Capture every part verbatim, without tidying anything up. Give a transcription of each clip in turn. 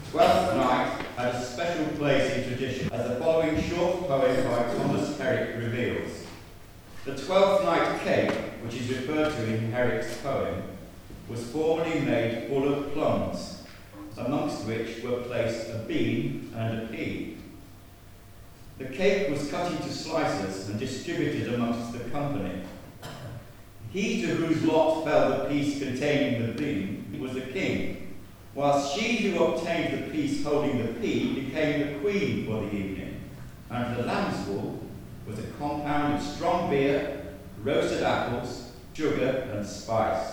Twelfth Night had a special place in tradition, as the following short poem by Thomas Herrick reveals. The Twelfth Night cake, which is referred to in Herrick's poem, was formerly made full of plums, amongst which were placed a bean and a pea. The cake was cut into slices and distributed amongst the company. He to whose lot fell the piece containing the bean was the king, whilst she who obtained the piece holding the pea became the queen for the evening, and the lamb's wool was a compound of strong beer, roasted apples, sugar, and spice.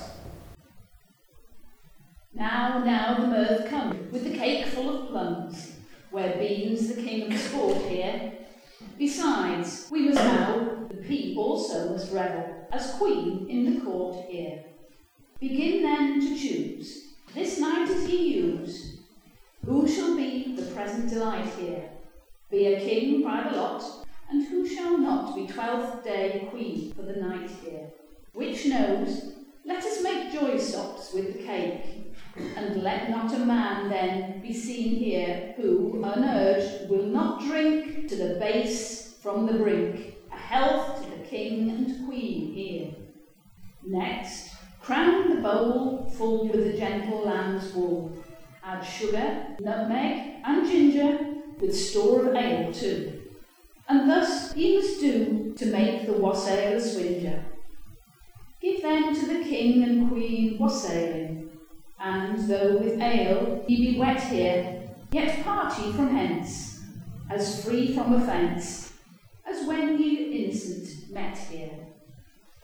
Now, now the mirth comes, with the cake full of plums, where beans the king of sport here. Besides, we must now, the pea also must revel, as queen in the court here. Begin then to choose, this night as ye use, who shall be the present delight here, be a king by the lot, and who shall not be twelfth day queen for the night here. Which knows, let us make joy stops with the cake, and let not a man then be seen here who, unurged, will not drink to the base from the brink, a health to the king and queen here. Next, crown the bowl full with the gentle lamb's wool. Add sugar, nutmeg, and ginger, with store of ale too. And thus ye must do to make the wassail a swinger. Give then to the king and queen wassailing, and though with ale ye be wet here, yet part ye from hence, as free from offence, as when ye innocent met here.